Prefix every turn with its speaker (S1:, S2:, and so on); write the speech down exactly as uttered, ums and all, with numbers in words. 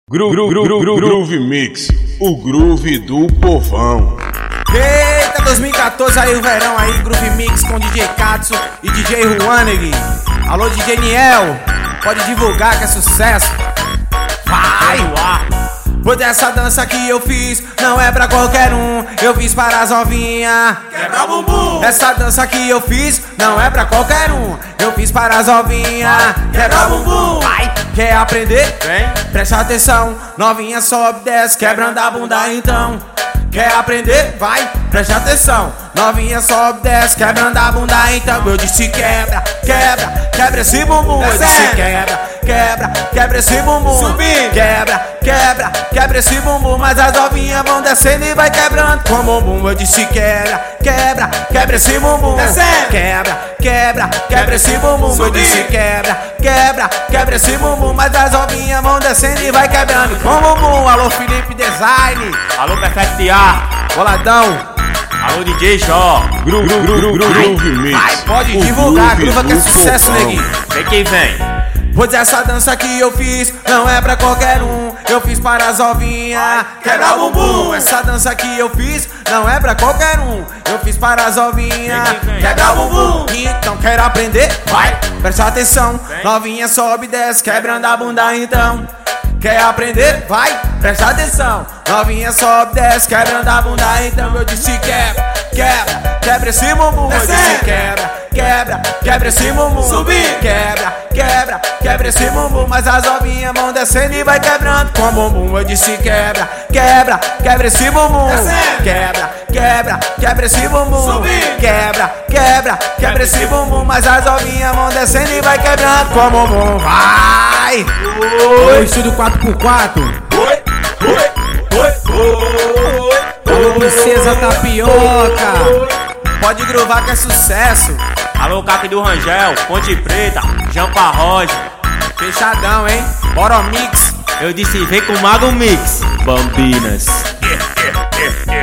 S1: Gru, gru, gru, gru, gru, Groove Mix, o groove do povão.
S2: Eita, dois mil e quatorze aí o verão aí, Groove Mix com D J Katsu e D J Juaneg. Alô D J Niel, pode divulgar que é sucesso. Vai! Pois essa dança que eu fiz não é pra qualquer um, eu fiz para as novinhas.
S3: Quebra bumbum!
S2: Essa dança que eu fiz não é pra qualquer um, eu fiz para as novinhas.
S3: Quebra bumbum!
S2: Vai! Quer aprender?
S3: Vem!
S2: Presta atenção, novinha sobe, desce, quebrando a bunda então. Quer aprender? Vai, presta atenção. Novinha sobe, desce, quebrando a bunda então. Eu disse quebra, quebra, quebra esse bumbum. Eu disse quebra, quebra, quebra esse bumbum.
S3: Subir.
S2: Quebra, quebra, quebra esse bumbum. Mas as novinhas vão descendo e vai quebrando com o bumbum. Eu disse quebra, quebra, quebra esse bumbum.
S3: Descendo.
S2: Quebra, quebra, quebra esse bumbum. Eu
S3: Subir.
S2: disse quebra, quebra, quebra esse bumbum. Mas as novinhas vão descendo e vai quebrando com o bumbum. Alô Felipe Design.
S3: Alô Perfect A,
S2: Boladão,
S3: alô D J Jó.
S1: Gru, gru, gru, gru, gru, Groove Mix,
S2: vai, pode
S1: o
S2: divulgar,
S1: groove
S2: gruva que é
S1: do
S2: sucesso,
S1: povão.
S2: neguinho.
S3: Vem quem vem.
S2: Pois essa dança que eu fiz não é pra qualquer um, eu fiz para as novinhas.
S3: Quebra bumbum!
S2: Essa dança que eu fiz não é pra qualquer um, eu fiz para as novinhas.
S3: Vem, vem, vem.
S2: Quebra bumbum! Então quero aprender?
S3: Vai.
S2: Presta atenção,
S3: Vem.
S2: novinha sobe e desce, quebrando a bunda então. Quer aprender? Vai, presta atenção. Novinha sobe, desce, quebrando a bunda então. Eu disse quebra, quebra, quebra esse bumbum. Eu disse quebra, quebra, quebra esse bumbum.
S3: Subir.
S2: Quebra, quebra, quebra esse bumbum. Mas as novinhas vão descendo e vai quebrando com o bumbum. Eu disse quebra, quebra, quebra esse bumbum.
S3: Descendo.
S2: Quebra, quebra, quebra esse bumbum.
S3: Subir.
S2: Quebra, quebra, quebra esse bumbum. Mas as novinhas vão descendo e vai quebrando com o bumbum. Vai! Oi, estúdio quatro por quatro.
S3: Oi, oi, oi, oi.
S2: Alô, princesa tapioca. Pode grovar que é sucesso.
S3: Alô Caque do Rangel, Ponte Preta, Jampa Roja.
S2: Fechadão, hein? Bora mix.
S3: Eu disse vem com o Mago Mix, Bambinas.